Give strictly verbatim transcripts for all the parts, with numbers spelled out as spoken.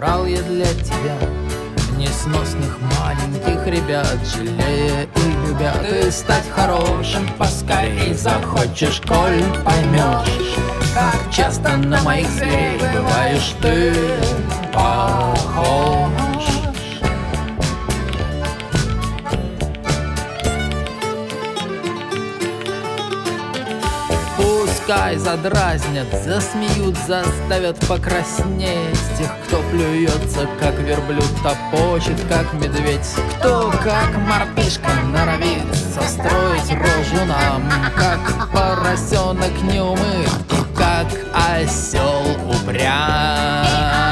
собрал я для тебя несносных маленьких ребят, жалея и любя. Ты стать хорошим поскорей захочешь, коль поймешь, как часто на моих зверей бываешь ты похож. Пускай задразнят, засмеют, заставят покраснеть тех, кто плюется, как верблюд, топочет, как медведь, кто, как мартышка, норовит состроить рожу нам, как поросенок неумыт и как осел упрям.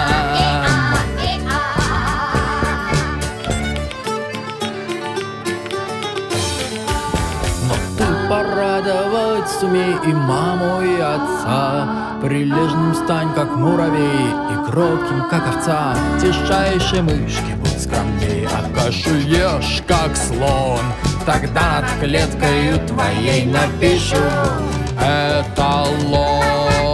Порадовать сумей и маму, и отца, прилежным стань, как муравей, и кротким, как овца. Тишайшей мышки будь скромней, а кашу ешь, как слон. Тогда над клеткою твоей напишу эталон.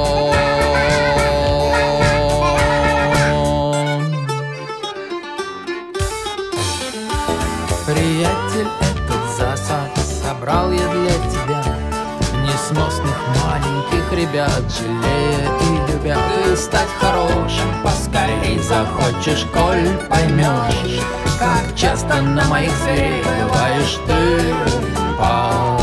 Приятель, этот засад собрал я для тебя несносных маленьких ребят, жалея и любя. Ты стать хорошим поскорей захочешь, коль поймешь, как часто на моих зверей бываешь ты похож.